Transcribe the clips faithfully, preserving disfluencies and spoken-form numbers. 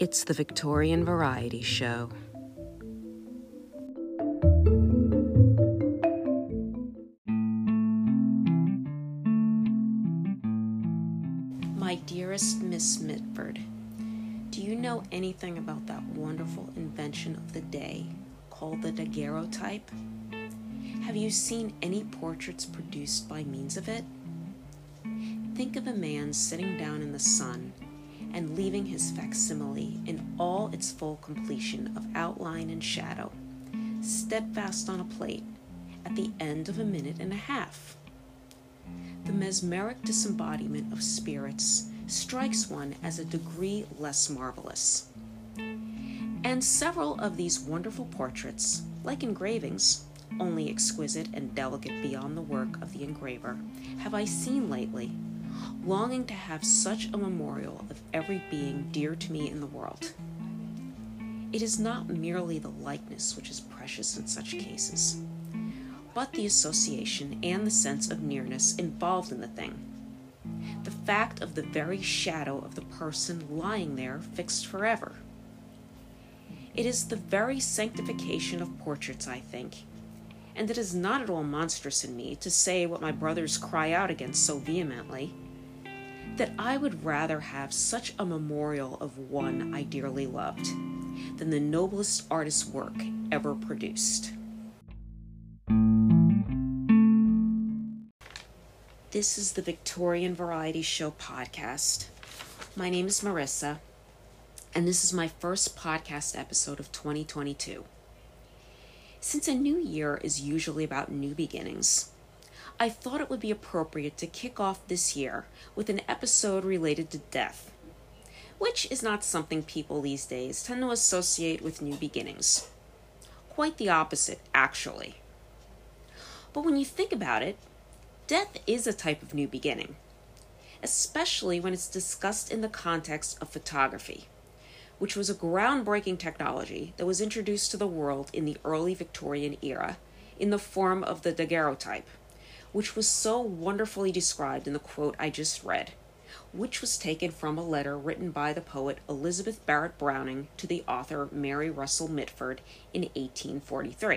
It's the Victorian Variety Show. My dearest Miss Mitford, do you know anything about that wonderful invention of the day called the daguerreotype? Have you seen any portraits produced by means of it? Think of a man sitting down in the sun and leaving his facsimile in all its full completion of outline and shadow, steadfast on a plate, at the end of a minute and a half. The mesmeric disembodiment of spirits strikes one as a degree less marvelous. And several of these wonderful portraits, like engravings, only exquisite and delicate beyond the work of the engraver, have I seen lately, longing to have such a memorial of every being dear to me in the world. It is not merely the likeness which is precious in such cases, but the association and the sense of nearness involved in the thing. The fact of the very shadow of the person lying there fixed forever. It is the very sanctification of portraits, I think, and it is not at all monstrous in me to say what my brothers cry out against so vehemently, that I would rather have such a memorial of one I dearly loved than the noblest artist's work ever produced. This is the Victorian Variety Show podcast. My name is Marissa, and this is my first podcast episode of twenty twenty-two. Since a new year is usually about new beginnings, I thought it would be appropriate to kick off this year with an episode related to death, which is not something people these days tend to associate with new beginnings. Quite the opposite, actually. But when you think about it, death is a type of new beginning, especially when it's discussed in the context of photography, which was a groundbreaking technology that was introduced to the world in the early Victorian era in the form of the daguerreotype, which was so wonderfully described in the quote I just read, which was taken from a letter written by the poet Elizabeth Barrett Browning to the author Mary Russell Mitford in eighteen forty-three.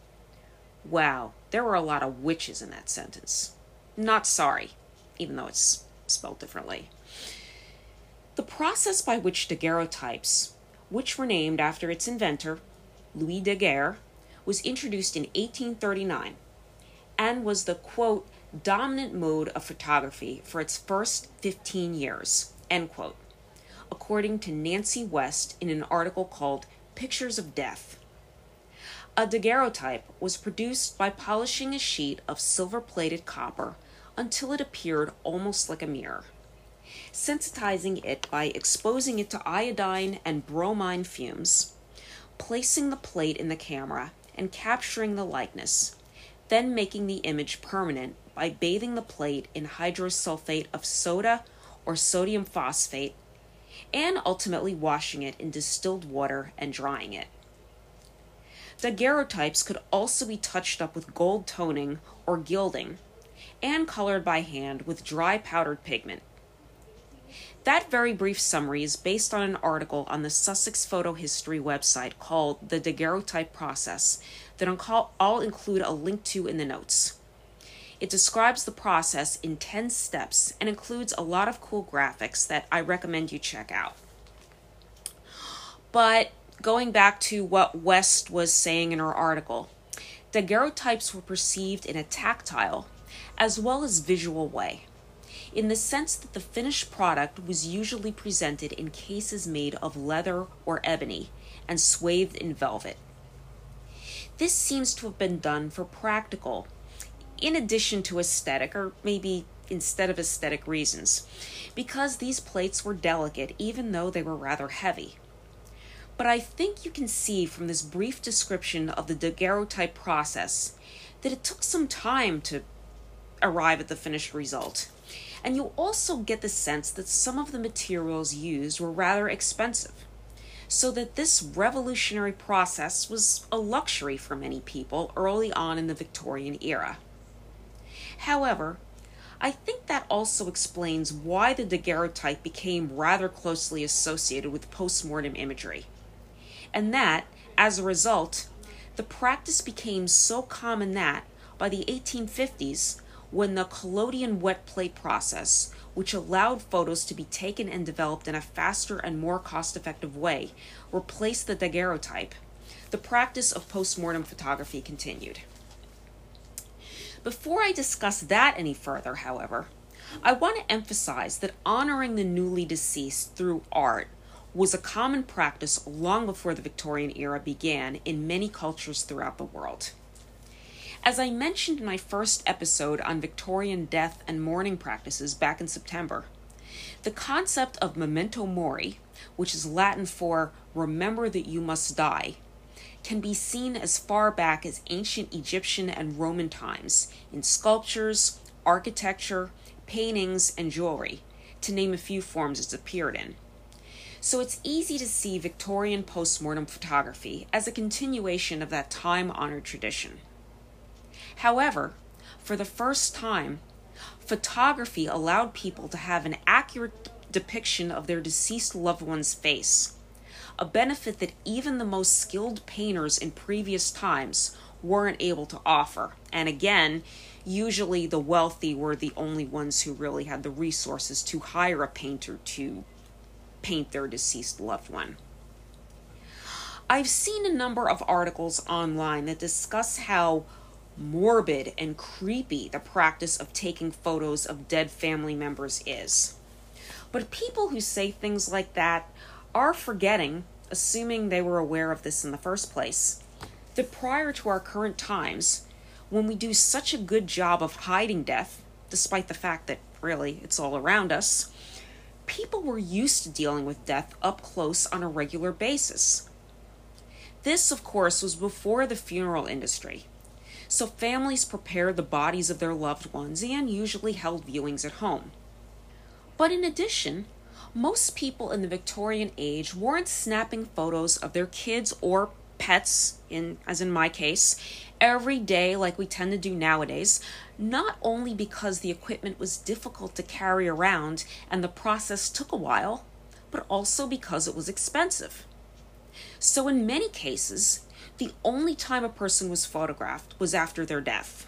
Wow, there were a lot of witches in that sentence. Not sorry, even though it's spelled differently. The process by which daguerreotypes, which were named after its inventor, Louis Daguerre, was introduced in eighteen thirty-nine, and was the, quote, dominant mode of photography for its first fifteen years, end quote, according to Nancy West in an article called Pictures of Death. A daguerreotype was produced by polishing a sheet of silver-plated copper until it appeared almost like a mirror, sensitizing it by exposing it to iodine and bromine fumes, placing the plate in the camera and capturing the likeness, then making the image permanent by bathing the plate in hydrosulfate of soda or sodium phosphate, and ultimately washing it in distilled water and drying it. Daguerreotypes could also be touched up with gold toning or gilding, and colored by hand with dry powdered pigment. That very brief summary is based on an article on the Sussex Photo History website called The Daguerreotype Process that I'll include a link to in the notes. It describes the process in ten steps and includes a lot of cool graphics that I recommend you check out. But going back to what West was saying in her article, daguerreotypes were perceived in a tactile as well as visual way, in the sense that the finished product was usually presented in cases made of leather or ebony and swathed in velvet. This seems to have been done for practical, in addition to aesthetic, or maybe instead of aesthetic reasons, because these plates were delicate even though they were rather heavy. But I think you can see from this brief description of the daguerreotype process that it took some time to arrive at the finished result. And you also get the sense that some of the materials used were rather expensive, so that this revolutionary process was a luxury for many people early on in the Victorian era. However, I think that also explains why the daguerreotype became rather closely associated with postmortem imagery. And that, as a result, the practice became so common that, by the eighteen fifties, when the collodion wet plate process, which allowed photos to be taken and developed in a faster and more cost-effective way, replaced the daguerreotype, the practice of postmortem photography continued. Before I discuss that any further, however, I want to emphasize that honoring the newly deceased through art was a common practice long before the Victorian era began in many cultures throughout the world. As I mentioned in my first episode on Victorian death and mourning practices back in September, the concept of memento mori, which is Latin for remember that you must die, can be seen as far back as ancient Egyptian and Roman times in sculptures, architecture, paintings, and jewelry, to name a few forms it's appeared in. So it's easy to see Victorian postmortem photography as a continuation of that time-honored tradition. However, for the first time, photography allowed people to have an accurate depiction of their deceased loved one's face, a benefit that even the most skilled painters in previous times weren't able to offer. And again, usually the wealthy were the only ones who really had the resources to hire a painter to paint their deceased loved one. I've seen a number of articles online that discuss how morbid and creepy the practice of taking photos of dead family members is. But people who say things like that are forgetting, assuming they were aware of this in the first place, that prior to our current times, when we do such a good job of hiding death, despite the fact that really it's all around us, people were used to dealing with death up close on a regular basis. This, of course, was before the funeral industry, so families prepared the bodies of their loved ones and usually held viewings at home. But in addition, most people in the Victorian age weren't snapping photos of their kids or pets, in, as in my case, every day like we tend to do nowadays, not only because the equipment was difficult to carry around and the process took a while, but also because it was expensive. So in many cases, the only time a person was photographed was after their death.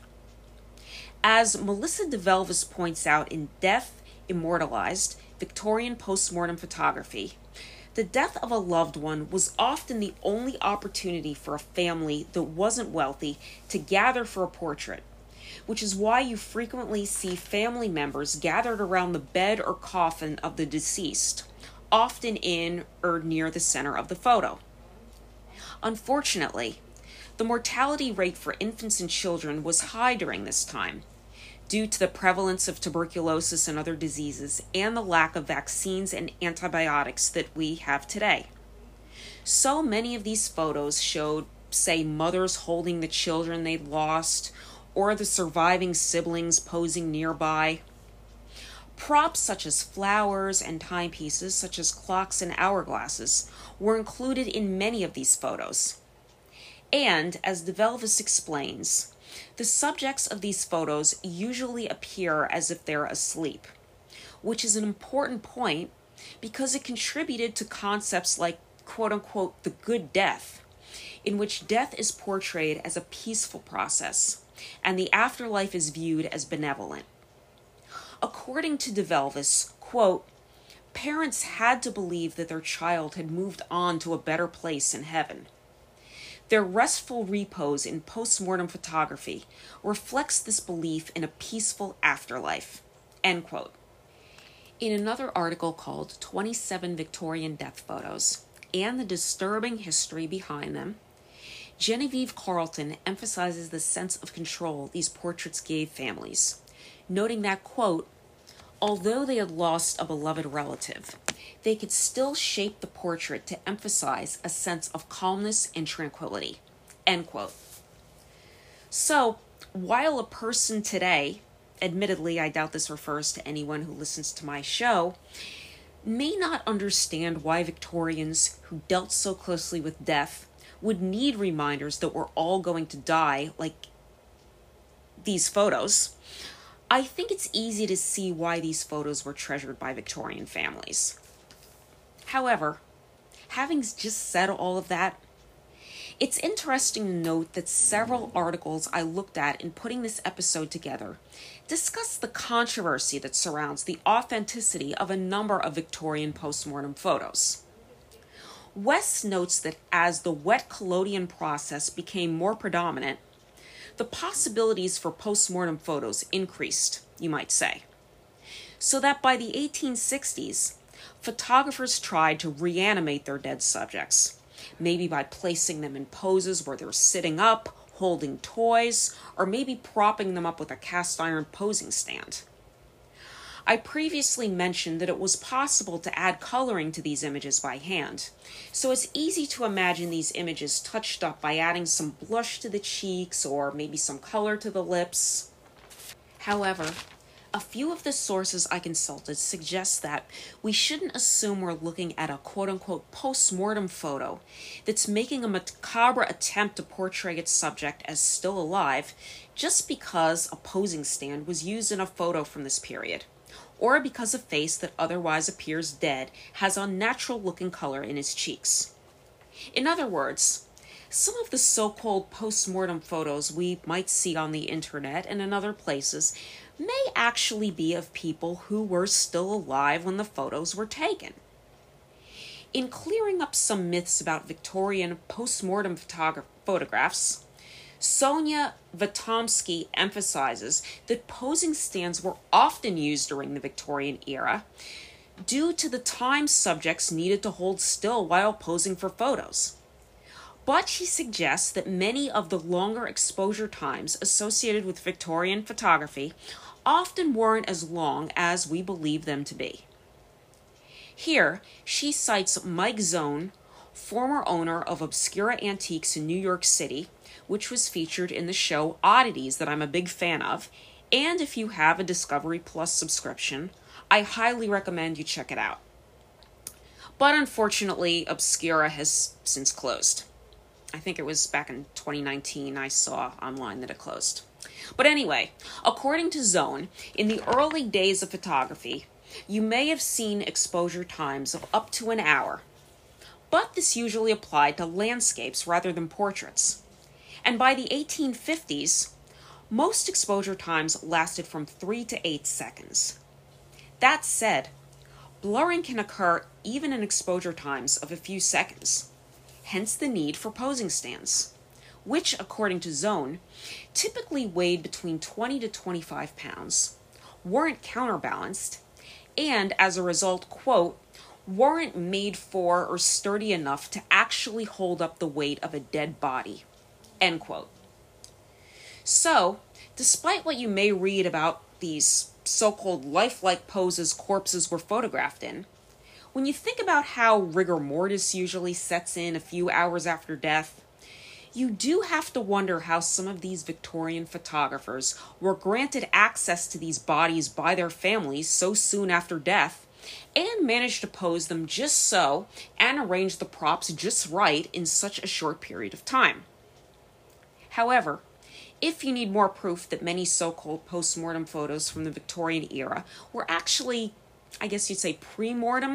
As Melissa DeVelvis points out in Death Immortalized, Victorian Postmortem Photography, the death of a loved one was often the only opportunity for a family that wasn't wealthy to gather for a portrait, which is why you frequently see family members gathered around the bed or coffin of the deceased, often in or near the center of the photo. Unfortunately, the mortality rate for infants and children was high during this time, due to the prevalence of tuberculosis and other diseases and the lack of vaccines and antibiotics that we have today. So many of these photos showed, say, mothers holding the children they'd lost, or the surviving siblings posing nearby. Props such as flowers and timepieces, such as clocks and hourglasses, were included in many of these photos. And, as DeVelvis explains, the subjects of these photos usually appear as if they're asleep, which is an important point because it contributed to concepts like, quote-unquote, the good death, in which death is portrayed as a peaceful process, and the afterlife is viewed as benevolent. According to DeVelvis, quote, parents had to believe that their child had moved on to a better place in heaven. Their restful repose in postmortem photography reflects this belief in a peaceful afterlife, end quote. In another article called twenty-seven Victorian Death Photos and the Disturbing History Behind Them, Genevieve Carlton emphasizes the sense of control these portraits gave families, noting that, quote, although they had lost a beloved relative, they could still shape the portrait to emphasize a sense of calmness and tranquility, end quote. So, while a person today, admittedly I doubt this refers to anyone who listens to my show, may not understand why Victorians who dealt so closely with death would need reminders that we're all going to die like these photos, I think it's easy to see why these photos were treasured by Victorian families. However, having just said all of that, it's interesting to note that several articles I looked at in putting this episode together discuss the controversy that surrounds the authenticity of a number of Victorian postmortem photos. West notes that as the wet collodion process became more predominant, the possibilities for postmortem photos increased, you might say. So that by the eighteen sixties, photographers tried to reanimate their dead subjects, maybe by placing them in poses where they're sitting up, holding toys, or maybe propping them up with a cast iron posing stand. I previously mentioned that it was possible to add coloring to these images by hand, so it's easy to imagine these images touched up by adding some blush to the cheeks or maybe some color to the lips. However, a few of the sources I consulted suggest that we shouldn't assume we're looking at a quote-unquote post-mortem photo that's making a macabre attempt to portray its subject as still alive just because a posing stand was used in a photo from this period, or because a face that otherwise appears dead has unnatural-looking color in its cheeks. In other words, some of the so-called post-mortem photos we might see on the internet and in other places may actually be of people who were still alive when the photos were taken. In clearing up some myths about Victorian post-mortem photog- photographs, Sonia Vitomsky emphasizes that posing stands were often used during the Victorian era due to the time subjects needed to hold still while posing for photos. But she suggests that many of the longer exposure times associated with Victorian photography often weren't as long as we believe them to be. Here, she cites Mike Zone, former owner of Obscura Antiques in New York City, which was featured in the show Oddities that I'm a big fan of, and if you have a Discovery Plus subscription, I highly recommend you check it out. But unfortunately, Obscura has since closed. I think it was back in twenty nineteen I saw online that it closed. But anyway, according to Zone, in the early days of photography, you may have seen exposure times of up to an hour, but this usually applied to landscapes rather than portraits. And by the eighteen fifties, most exposure times lasted from three to eight seconds. That said, blurring can occur even in exposure times of a few seconds, hence the need for posing stands, which, according to Zone, typically weighed between twenty to twenty-five pounds, weren't counterbalanced, and as a result, quote, weren't made for or sturdy enough to actually hold up the weight of a dead body, end quote. So, despite what you may read about these so-called lifelike poses corpses were photographed in, when you think about how rigor mortis usually sets in a few hours after death, you do have to wonder how some of these Victorian photographers were granted access to these bodies by their families so soon after death and managed to pose them just so and arrange the props just right in such a short period of time. However, if you need more proof that many so-called post-mortem photos from the Victorian era were actually, I guess you'd say, pre-mortem,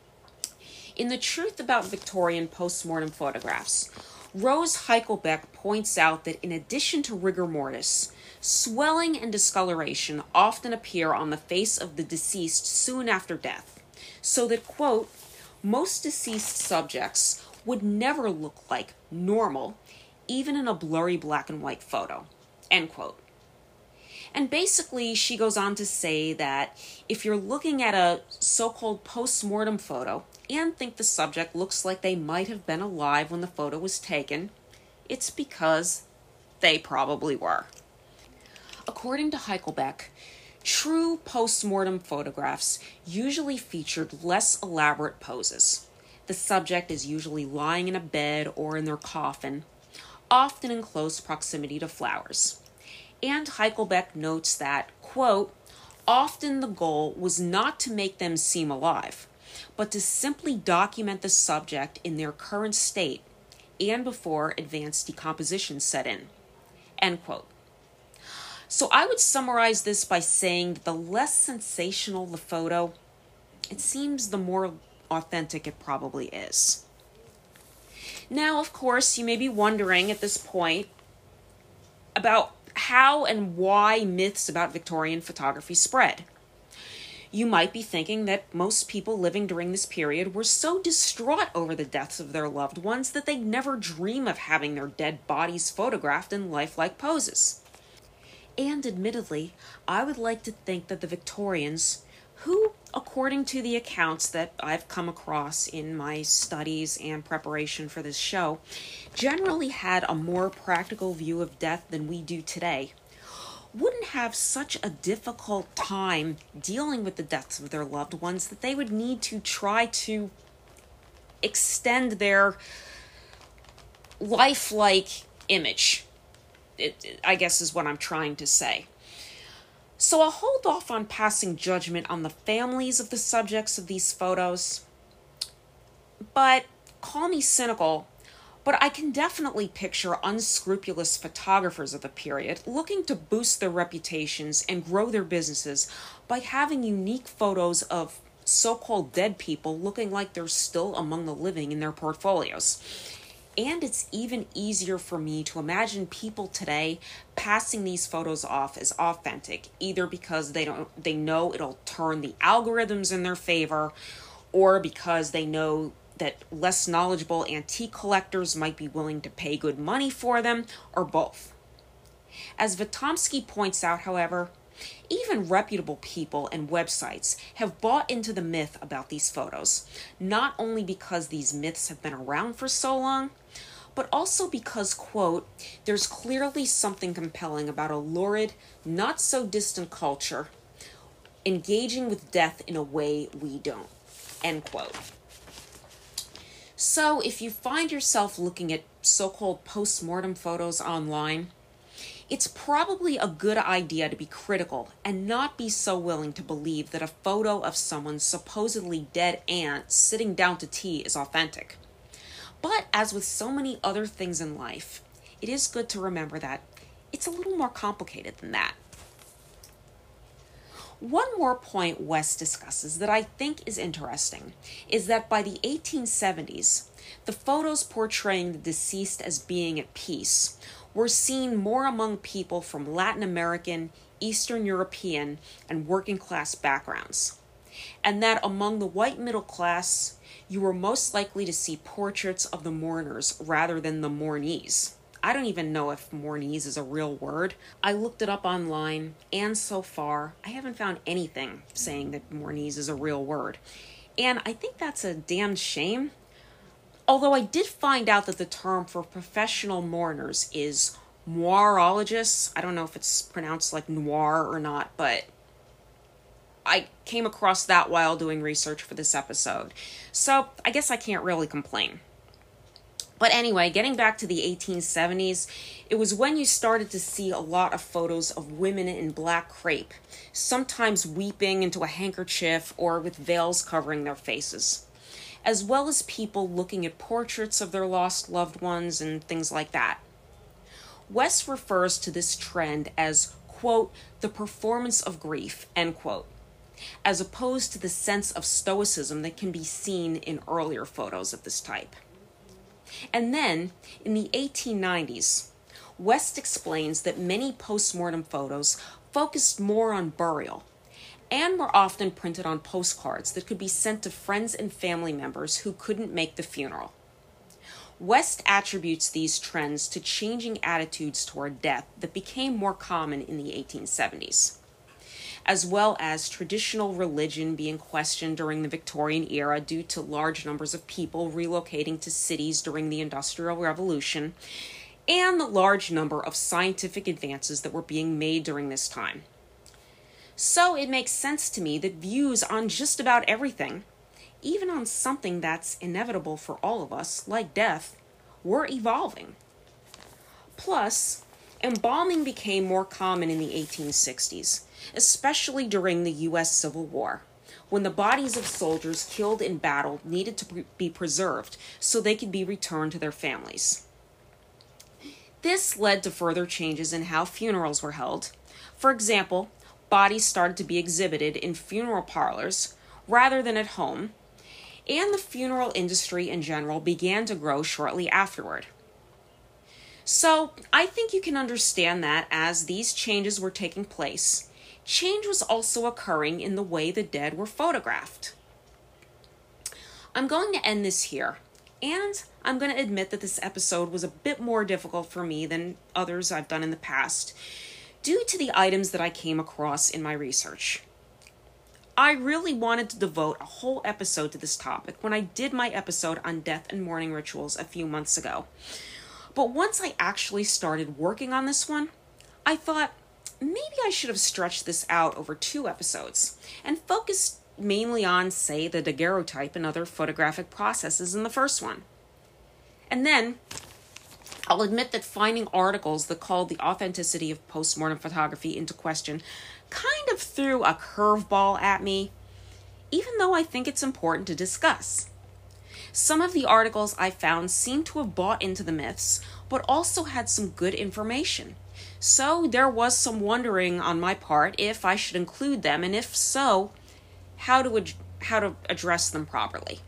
in The Truth About Victorian Post-Mortem Photographs, Rose Heichelbeck points out that in addition to rigor mortis, swelling and discoloration often appear on the face of the deceased soon after death, so that, quote, most deceased subjects would never look like normal, even in a blurry black and white photo, end quote. And basically, she goes on to say that if you're looking at a so-called post-mortem photo and think the subject looks like they might have been alive when the photo was taken, it's because they probably were. According to Heichelbeck, true post-mortem photographs usually featured less elaborate poses. The subject is usually lying in a bed or in their coffin, often in close proximity to flowers. And Heichelbeck notes that, quote, often the goal was not to make them seem alive, but to simply document the subject in their current state and before advanced decomposition set in, end quote. So I would summarize this by saying that the less sensational the photo, it seems the more authentic it probably is. Now, of course, you may be wondering at this point about how and why myths about Victorian photography spread. You might be thinking that most people living during this period were so distraught over the deaths of their loved ones that they'd never dream of having their dead bodies photographed in lifelike poses. And admittedly, I would like to think that the Victorians, who, according to the accounts that I've come across in my studies and preparation for this show, generally had a more practical view of death than we do today, wouldn't have such a difficult time dealing with the deaths of their loved ones that they would need to try to extend their lifelike image, it, it, I guess is what I'm trying to say. So I'll hold off on passing judgment on the families of the subjects of these photos, but call me cynical, but I can definitely picture unscrupulous photographers of the period looking to boost their reputations and grow their businesses by having unique photos of so-called dead people looking like they're still among the living in their portfolios. And it's even easier for me to imagine people today passing these photos off as authentic, either because they don't they know it'll turn the algorithms in their favor, or because they know that less knowledgeable antique collectors might be willing to pay good money for them, or both. As Vitomsky points out, however, even reputable people and websites have bought into the myth about these photos, not only because these myths have been around for so long, but also because, quote, there's clearly something compelling about a lurid, not so distant culture engaging with death in a way we don't, end quote. So if you find yourself looking at so-called post-mortem photos online, it's probably a good idea to be critical and not be so willing to believe that a photo of someone's supposedly dead aunt sitting down to tea is authentic. But as with so many other things in life, it is good to remember that it's a little more complicated than that. One more point West discusses that I think is interesting is that by the eighteen seventies, the photos portraying the deceased as being at peace were seen more among people from Latin American, Eastern European, and working class backgrounds, and that among the white middle class, you were most likely to see portraits of the mourners rather than the mournees. I don't even know if mournees is a real word. I looked it up online, and so far, I haven't found anything saying that mournees is a real word. And I think that's a damn shame. Although I did find out that the term for professional mourners is moirologists. I don't know if it's pronounced like noir or not, but I came across that while doing research for this episode. So I guess I can't really complain. But anyway, getting back to the eighteen seventies, it was when you started to see a lot of photos of women in black crepe, sometimes weeping into a handkerchief or with veils covering their faces, as well as people looking at portraits of their lost loved ones and things like that. West refers to this trend as, quote, the performance of grief, end quote, as opposed to the sense of stoicism that can be seen in earlier photos of this type. And then, in the eighteen nineties, West explains that many postmortem photos focused more on burial and were often printed on postcards that could be sent to friends and family members who couldn't make the funeral. West attributes these trends to changing attitudes toward death that became more common in the eighteen seventies, as well as traditional religion being questioned during the Victorian era due to large numbers of people relocating to cities during the Industrial Revolution, and the large number of scientific advances that were being made during this time. So it makes sense to me that views on just about everything, even on something that's inevitable for all of us, like death, were evolving. Plus, embalming became more common in the eighteen sixties, especially during the U S Civil War, when the bodies of soldiers killed in battle needed to be preserved so they could be returned to their families. This led to further changes in how funerals were held, For example, bodies started to be exhibited in funeral parlors rather than at home, and the funeral industry in general began to grow shortly afterward. So, I think you can understand that as these changes were taking place, change was also occurring in the way the dead were photographed. I'm going to end this here, and I'm going to admit that this episode was a bit more difficult for me than others I've done in the past, due to the items that I came across in my research. I really wanted to devote a whole episode to this topic when I did my episode on death and mourning rituals a few months ago. But once I actually started working on this one, I thought maybe I should have stretched this out over two episodes and focused mainly on, say, the daguerreotype and other photographic processes in the first one. And then, I'll admit that finding articles that called the authenticity of postmortem photography into question kind of threw a curveball at me, even though I think it's important to discuss. Some of the articles I found seemed to have bought into the myths, but also had some good information. So there was some wondering on my part if I should include them, and if so, how to ad- how to address them properly.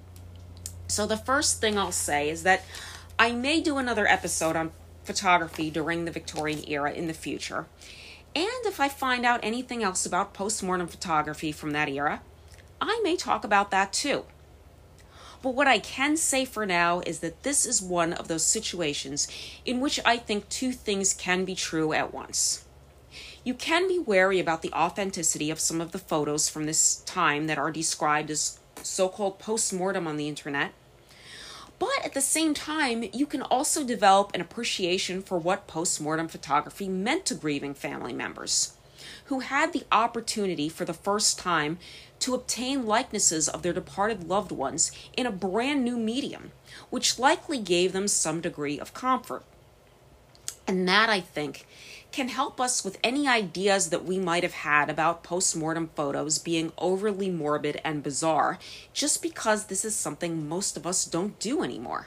So the first thing I'll say is that I may do another episode on photography during the Victorian era in the future, and if I find out anything else about postmortem photography from that era, I may talk about that too. But what I can say for now is that this is one of those situations in which I think two things can be true at once. You can be wary about the authenticity of some of the photos from this time that are described as so-called postmortem on the internet. But at the same time, you can also develop an appreciation for what postmortem photography meant to grieving family members, who had the opportunity for the first time to obtain likenesses of their departed loved ones in a brand new medium, which likely gave them some degree of comfort. And that, I think, can help us with any ideas that we might have had about postmortem photos being overly morbid and bizarre, just because this is something most of us don't do anymore.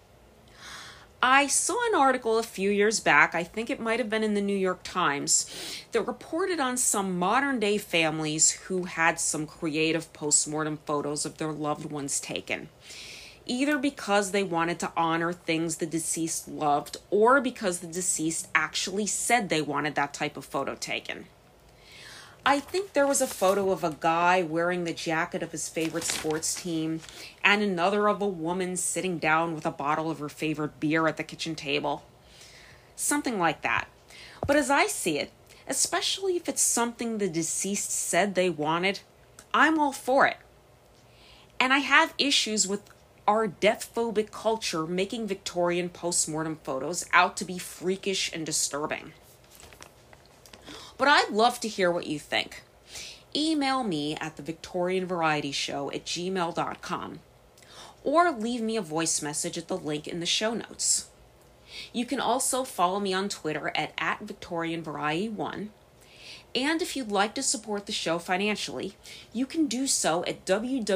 I saw an article a few years back, I think it might have been in the New York Times, that reported on some modern-day families who had some creative postmortem photos of their loved ones taken, either because they wanted to honor things the deceased loved or because the deceased actually said they wanted that type of photo taken. I think there was a photo of a guy wearing the jacket of his favorite sports team and another of a woman sitting down with a bottle of her favorite beer at the kitchen table. Something like that. But as I see it, especially if it's something the deceased said they wanted, I'm all for it. And I have issues with our death-phobic culture making Victorian postmortem photos out to be freakish and disturbing. But I'd love to hear what you think. Email me at the Victorian Variety Show at gmail dot com, or leave me a voice message at the link in the show notes. You can also follow me on Twitter at, at Victorian Variety one, and if you'd like to support the show financially, you can do so at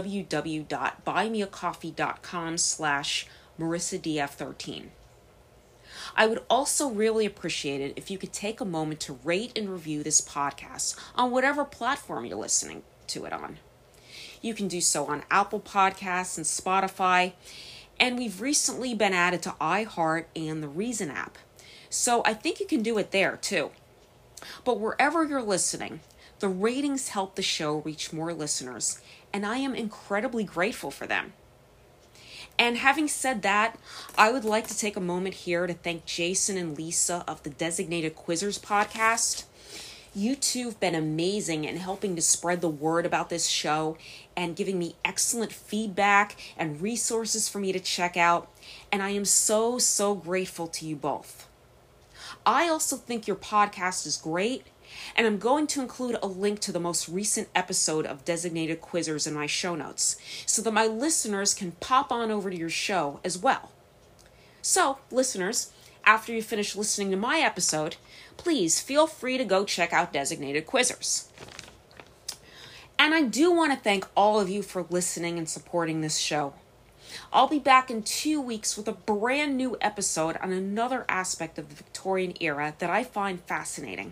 www.buymeacoffee.com slash MarissaDF13. I would also really appreciate it if you could take a moment to rate and review this podcast on whatever platform you're listening to it on. You can do so on Apple Podcasts and Spotify, and we've recently been added to iHeart and the Reason app, so I think you can do it there too. But wherever you're listening, the ratings help the show reach more listeners, and I am incredibly grateful for them. And having said that, I would like to take a moment here to thank Jason and Lisa of the Designated Quizzers podcast. You two have been amazing in helping to spread the word about this show and giving me excellent feedback and resources for me to check out. And I am so, so grateful to you both. I also think your podcast is great, and I'm going to include a link to the most recent episode of Designated Quizzers in my show notes, so that my listeners can pop on over to your show as well. So, listeners, after you finish listening to my episode, please feel free to go check out Designated Quizzers. And I do want to thank all of you for listening and supporting this show. I'll be back in two weeks with a brand new episode on another aspect of the Victorian era that I find fascinating.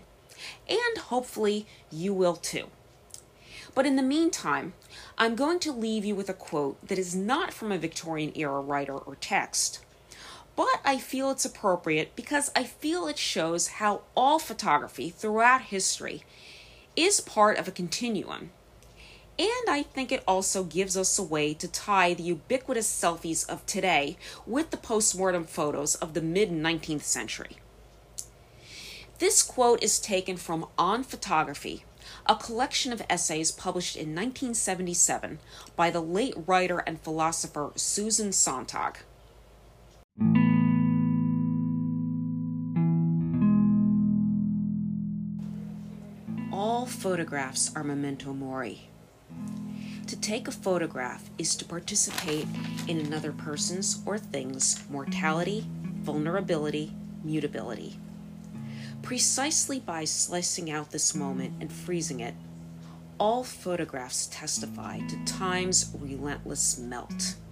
and hopefully you will too. But in the meantime, I'm going to leave you with a quote that is not from a Victorian era writer or text, but I feel it's appropriate because I feel it shows how all photography throughout history is part of a continuum. And I think it also gives us a way to tie the ubiquitous selfies of today with the postmortem photos of the mid-nineteenth century. This quote is taken from On Photography, a collection of essays published in nineteen seventy-seven by the late writer and philosopher Susan Sontag. All photographs are memento mori. To take a photograph is to participate in another person's or thing's mortality, vulnerability, mutability. Precisely by slicing out this moment and freezing it, all photographs testify to time's relentless melt.